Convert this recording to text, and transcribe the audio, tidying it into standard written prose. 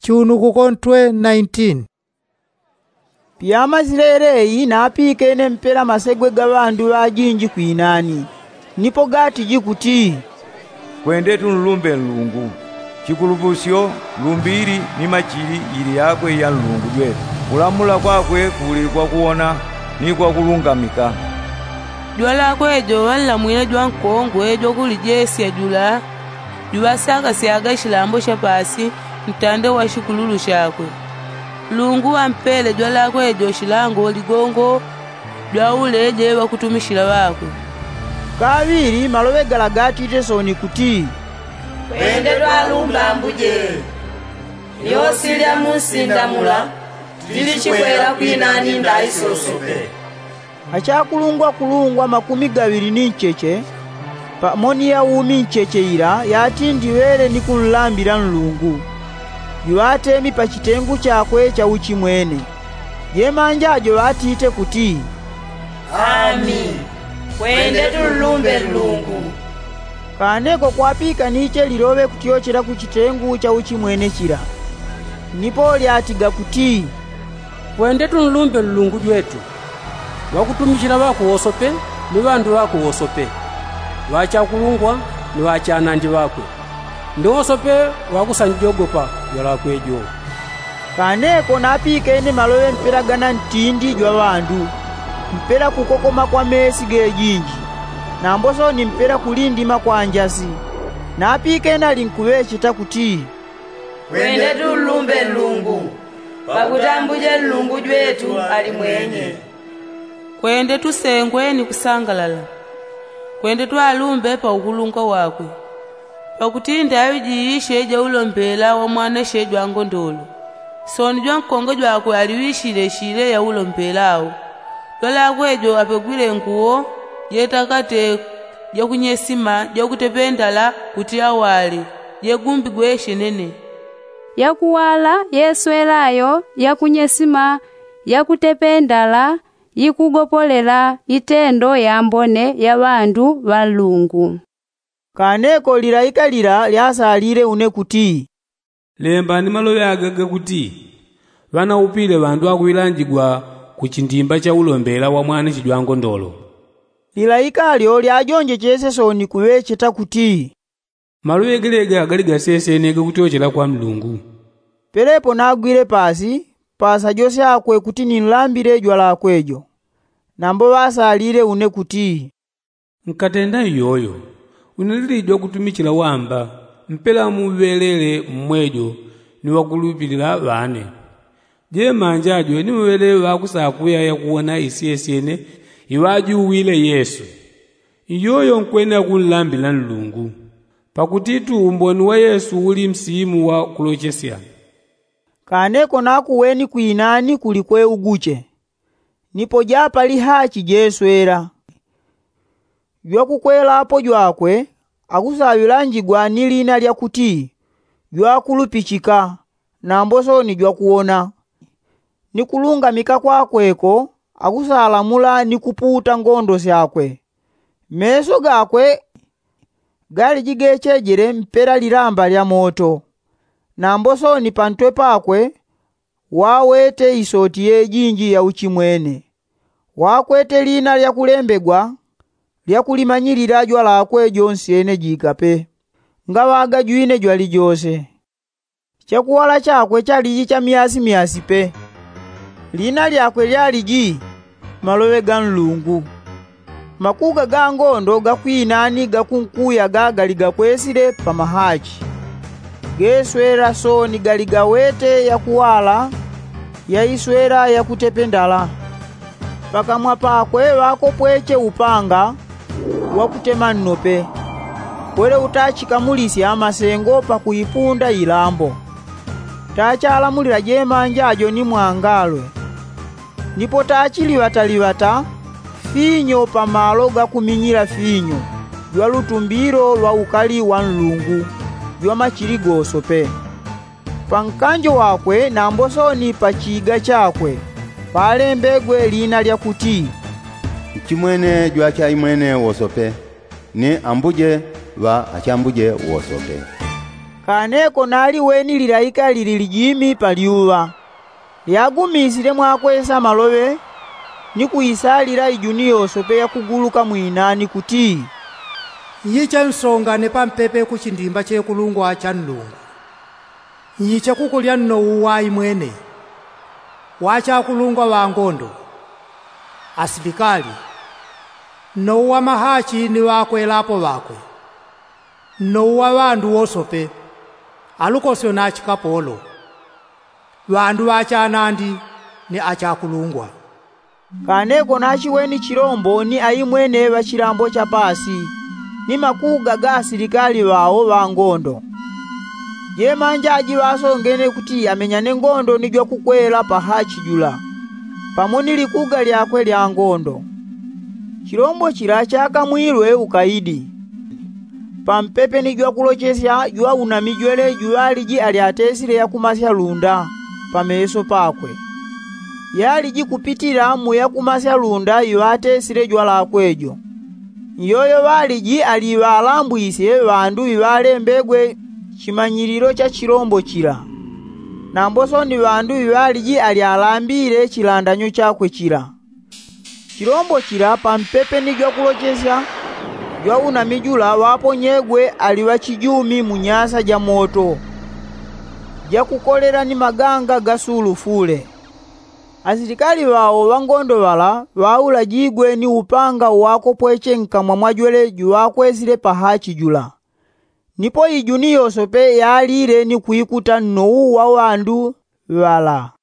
Chiunuku kontwe 19. Piyama zilereyi napika ene mpela masegwe gabandu bajinji kwinani. Nipo gati jikuti. Kwendetu nlumbe nlungu. Chikulupusyo lumbiri ni machili ili yakwe ya nlungu jwetu. Kulamula kwakwe kuli kwa kuona ni kwa kulungamika. Jwala kwejo wala mwile jwa nkongwe jo kuli jesi ya jula. Jwasaka siaga shilambo sha pasi mtande wa shikululu shakwe. Lungu wa mpele jwala kwejo shilango ligongo jwa uleje wa kutumishila wakwe. Kaviri malowe galagati tesoni kuti. Kwende twalumba mbuje. Yosilya musindamula. Tili chikwera kwinani ndaisosope. Achakulungwa makumi gawiri ni ncheche. Pamoni ya umi ncheche ila yati ndiwele ni kulambira nlungu. Yuatemi pa chitengu chakwe cha uchimwene. Yemanjajo watite kuti. Ami. Kwende tulumbe nlungu. Kaneko kwapika niche lirowe kutiochera ku chitengu cha uchimwene chira. Nipo lyatiga kuti. Kwende tunlumbe nlungu jwetu. Wakutumishira wako wosope, ni bandu wako wosope. Wachakulungwa ni wachanandi wakwe. Ndi wosope wakusanjogopa yola kwejo. Kaneko napika ene malowe mpera gana ntindi jwa bandu. Mpera kukokoma kwa mesi gejinji. Na mboso ni mpera kulindima kwa njasi. Napika ena linkuwe chita kuti. Kwende tulumbe nlungu. Pakutambuje nlungu jwetu ali mwenye. Kwende tusengwe ni kusangalala. Kwende twalumbe pa ukulunga wakwe. Pakutinda awijiishe je ulombela wa mwana shejwa ngondolo. Soni jwa nkongo jwakwe aliwishile shile ya ulombelao. Lola kwejo apegwile nguo yetakate ya kunyesima ya kutependala kuti awali ye gumbi gweshe nene. Ya kuwala yeswelayo ya kunyesima ya kutependala yikugopolela itendo ya mbone ya bandu balungu. Kaneko liraika lira lyasalire une kuti. Lemba ni malowe agaga kuti. Vana upile bandu akuilanjigwa kuchindimba cha ulombela wa mwana chijwa ngondolo. Liraika lyo lyajonje chese soni kuwe chita kuti. Malowe gelega agaliga sese nege kutiochela kwa mlungu. Pelepo nagwire pasa jose akwe kuti nilambire jwa la kwejo. Nambo basalire une kuti. Nkatenda yoyo. Unalilijwa kutumikila wamba. Mpela mubelele mmwejo ni wakulupilila bane. Je manjajo ni mwele wakusakuya ya kuona isiesene iwaju uwile Yesu. Iyoyo nkwena kulambila nlungu. Pakutitu umboni wa Yesu uli msimu wa kulochesya. Kaneko nakuweni kuinani kulikwe uguche. Nipo japa lihachi jeswera. Jwakukwela hapo jwakwe, akusawilanjigwa nilina lya kuti. Jwakulupichika, na mboso ni jwakuona. Nikulunga mika kwakweko, akusalamula nikuputa ngondo syakwe. Meso gakwe, gali jigechejere mpera liramba lya moto. Na mboso ni pantwe pakwe, wawete isoti ye jinji ya uchimwene. Wakwete lina lya kulembegwa, lya kulimanyirira jwa la kwe jonsi ene jikape. Ngawaga juine jwa lijose. Chakuwala chakwe chaliji cha miasi pe. Lina lyakwe lyaliji malowe ganlungu. Makuga gangondo gakwinani gakunkuya galiga kwesile pa mahachi. Geswera soni galigawete ya kuwala ya iswera ya kutependala. Pakamwa pakwe wako pweche upanga wakutema nnope. Kwele utachika mulisi amasengo pa kuipunda ilambo. Tachala mulira jemanjajo ni mwangalwe. Nipo tachiliwata finyo pa malo gakuminyira finyo. Jwa lutumbiro lwa ukali wa nlungu. Jwa machirigo sope. Pankanjo wakwe na mbosoni pa chiga chakwe. Pale mbegwe lina lya kuti. Chimwene jwa cha imwene wosope. Ni ambuje wa achambuje wosope. kaneko nali weni lilaika lili lijimi paliuwa lyagumisile mwakwesa malobe ni kuisalila ijuni yosope ya kuguluka mwinani kuti yicha nsongane pampepe kuchindimba chekulungwa cha Mulungu. Yicha kukulya nno wayi mwene wacha kulungwa wangondo asilikali no wa mahachi ni wakwelapo wakwe no wa wandu wosope alukosyo na chikapolo wandu wachanandi ni achakulungwa. Kaneko nachiweni chilombo ni ayimwene wa chilambo cha pasi ni makuga ga asilikali wawo wangondo. Je manjaji wasongene kuti amenyane ngondo nijwa kukwela pahachi jula pamoni likuga lyakwe lya ngondo. Chilombo chila chaka mwilwe ukaidi pampepe nijwa kulochesya jwa unamijwele jwa liji aliatesile ya kumasya lunda pameso pakwe yaliji kupitila mu ya kumasya lunda yuatesile jwa lakwejo. Yoyo waliji aliwalambwise wandu iwalembegwe chimanyililo cha chilombo chila namboso ni wandu iwaliji alialambile chilandanyo chakwe chila. Chilombo chila pampepe nijwa kulochesya jwa unamijula waponyegwe aliwa chijumi munyasa ja moto ja kukolera ni maganga gasulu fule. Asilikali wawo wangondo wala waula jigwe ni upanga wako pweche nkamwa mwajwele juwakwezile pahachi jula nipo ijuni yosope yalile ni kuikuta nnou wa wandu wala.